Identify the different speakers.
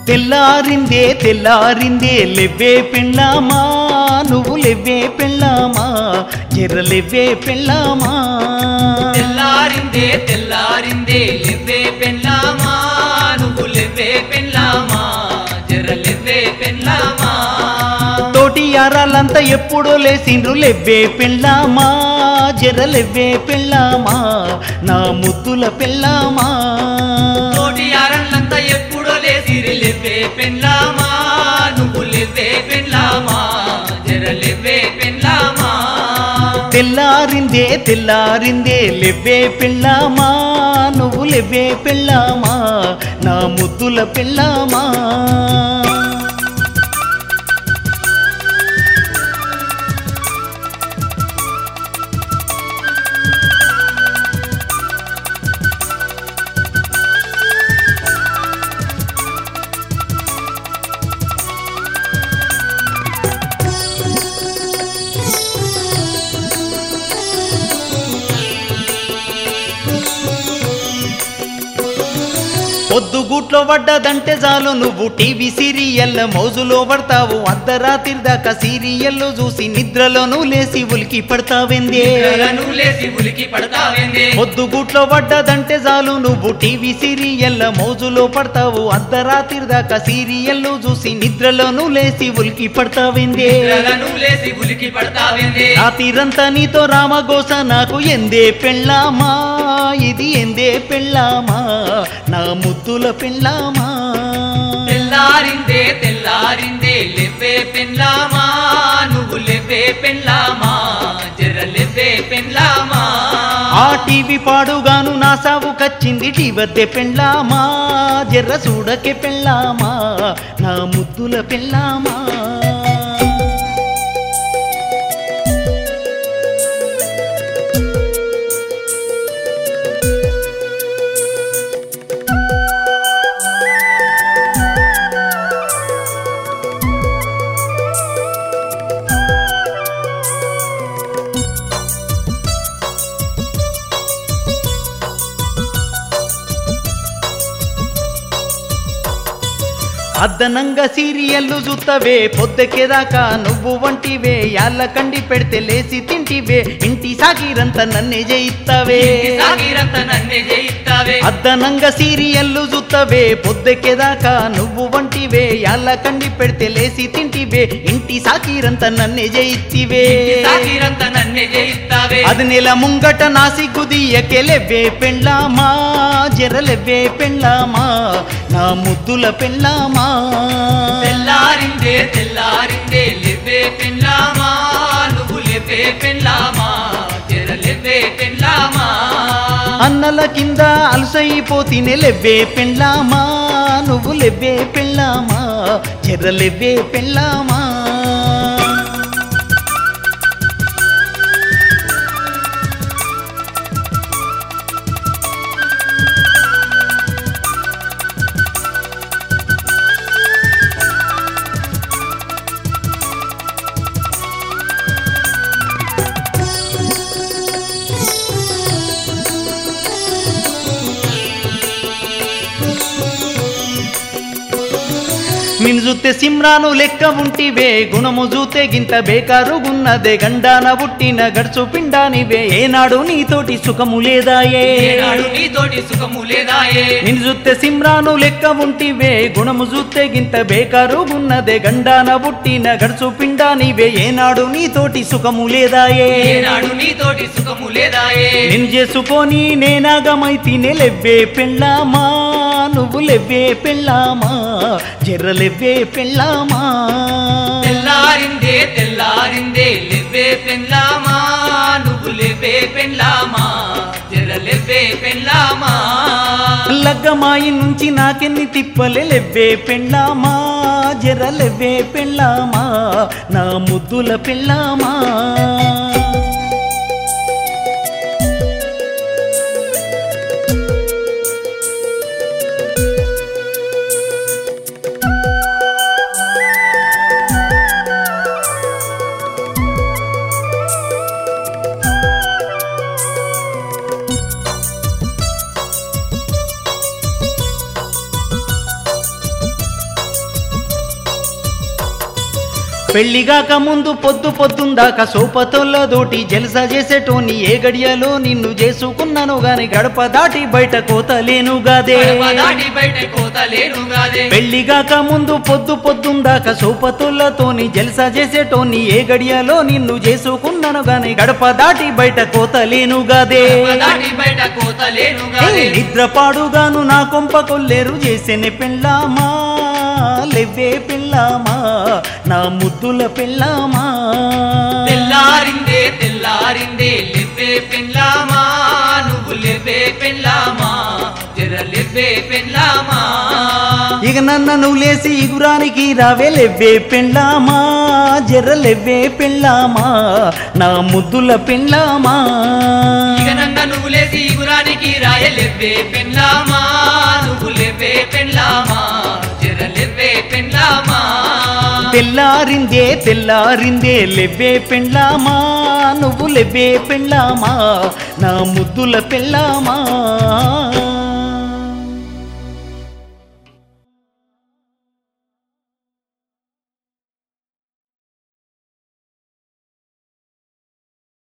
Speaker 1: తెల్లారిందే తెల్లారిందే లెవ్వే పెళ్ళామా నువ్వు లెవ్వే పెళ్ళామా ఎర్రలెవ్వే పెళ్ళామా
Speaker 2: తెల్లారిందే తెల్లారిందే లెవ్వే పెళ్ళామా నువ్వు లెవ్వే పెళ్ళామా జరలెవ్వే పెళ్ళామా
Speaker 1: తోటి యారాలంతా ఎప్పుడో లేసిండ్రు లెవ్వే పెళ్ళామా జరలెవ్వే పెళ్ళామా నా ముద్దుల పెళ్ళామా
Speaker 2: తోటి యారళ్ళంతా ఎప్పుడో లేసిరి లెవ్వే పెళ్ళామా నువ్వు లెవ్వే పెళ్ళామా జరలెవ్వే పెళ్ళామా
Speaker 1: తెల్లారిందే తెల్లారిందే లెవ్వే పెళ్ళామా నువ్వు లెవ్వే పెళ్ళామా నా ముద్దుల పెళ్ళామా పొద్దుగూట్లో పడ్డదంటే చాలు నువ్వు టీవీ సీరియల్ మౌజులో పడతావు అర్ధరాత్రి దాకా సీరియల్ చూసి నిద్రలోనూ లేసి ఉలికి పడతావేందే
Speaker 2: లేసి ఉలికి పడతావేందే
Speaker 1: పొద్దుగూట్లో పడ్డదంటే చాలు నువ్వు టీవీ సీరియల్ మౌజులో పడతావు అర్ధరాత్రి దాకా సీరియల్ చూసి నిద్రలోనూ లేసి ఉలికి పడతావేందే
Speaker 2: లేసి ఉలికి పడతావేందే
Speaker 1: రాత్రిరంతా నీతో రామగోస నాకు ఎందే పెళ్ళామా ఇది ఎందే పెళ్ళామా నా ముద్దుల పెళ్ళామా
Speaker 2: తెల్లారిందే తెల్లారిందే లెవ్వే పెళ్ళామా నువ్వు లెవ్వే పెళ్ళామా జరలెవ్వే పెళ్ళామా
Speaker 1: ఆ టీవీ పాడుగాను నా సావు కచ్చింది టీవద్దే పెళ్ళామా జర్ర చూడకే పెళ్ళామా నా ముద్దుల పెళ్ళామా అద్దనంగా సీరియల్లు చూత్తవే పొద్దెకేదాకా నువ్వు వంటివే యాళ్ళ కండి పెడితే లేసి తింటివే ఇంటి సాగిరంతా నన్నే జయిస్తావే అద్దనంగా సీరియల్లు చూత్తవే పొద్దెకేదాకా నువ్వు వంటివే యాళ్ళ కండి పెడితే లేసి తింటివే ఇంటి సాగిరంతా నన్నే జయిత్తివే అది నెల ముంగట నా సిగ్గుదియకే లెవ్వే పెళ్ళామా జరలెవ్వే పెళ్ళామా నా ముద్దుల పెళ్ళామా
Speaker 2: తెల్లారిందే తెల్లారిందే లెవ్వే పెళ్ళామా నువ్వు లెవ్వే పెళ్ళామా జరలెవ్వే పెళ్ళామా
Speaker 1: అన్నల కింద అలసైపోతినే లెవ్వే పెళ్ళామా నువ్వు లెవ్వే పెళ్ళామా జరలెవ్వే పెళ్ళామా నిన్ను చూస్తే సిమ్రాను లెక్క ఉంటివే గుణము చూతే గింత బేకారుగున్నదే గండాన పుట్టిన గడుచు పిండానివే ఏనాడు నీతోటి సుఖము లేదాయే నిన్ను చూస్తే సిమ్రాను లెక్క ఉంటివే గుణము చూస్తే గింత బేకారుగున్నదే గండాన పుట్టిన గడుచు పిండానివే ఏనాడు నీతోటి సుఖము లేదాయే నిన్ను చేసుకొని నేనాగమైతినే లెవ్వే పెళ్ళామా నువ్వు లెవ్వే పెళ్ళామా జర్రలెవ్వే పెళ్ళామా
Speaker 2: తెల్లారిందే తెల్లారిందే లెవ్వే పెళ్ళామా నువ్వు లెవ్వే పెళ్ళామా జరలెవ్వే పెళ్ళామా
Speaker 1: లగ్గమాయి నుంచి నాకెన్ని తిప్పలే లెవ్వే పెళ్ళామా జర్రలెవ్వే పెళ్ళామా నా ముద్దుల పెళ్ళామా పెళ్లిగాక ముందు పొద్దుందాకా సోపతోళ్ళతోటి జల్సా చేసేటోని ఏ గడియలో నిన్ను చేసుకున్నాను గాని గడప దాటి బయట కోతలేను గాదే
Speaker 2: గడప దాటి బయట కోతలేను గాదే
Speaker 1: పెళ్లిగాక ముందు పొద్దుందాకా సోపతోళ్ళతోని జల్సా చేసేటోని ఏ గడియలో నిన్ను చేసుకున్నాను గాని గడప దాటి బయట కోతలేను గాదే
Speaker 2: గడప దాటి బయట కోతలేను గాదే
Speaker 1: నిద్రపాడుగాను నా కొంప కొల్లేరు చేసేనే పెళ్ళామా లెవ్వే పెళ్ళామా నా ముద్దుల పెళ్ళామా
Speaker 2: తెల్లారిందే తెల్లారిందే లెవ్వే పెళ్ళామా నువ్వు లెవ్వే పెళ్ళామా జర లెవ్వే పెళ్ళామా
Speaker 1: ఇక నన్ను లేసి ఇగురానికి రావే లెవ్వే పెళ్ళామా జర లెవ్వే పెళ్ళామా నా ముద్దుల పెళ్ళామా
Speaker 2: ఇక నువ్వు లేసి ఇగురానికి రాయ లెవ్వే పెళ్ళామా నువ్వు లెవ్వే పెళ్ళామా జర లెవ్వే పెళ్ళామా
Speaker 1: తెల్లారిందే లెవ్వే పెళ్ళామా నువ్వు లెవ్వే పెళ్ళామా నా ముద్దుల పెళ్ళామా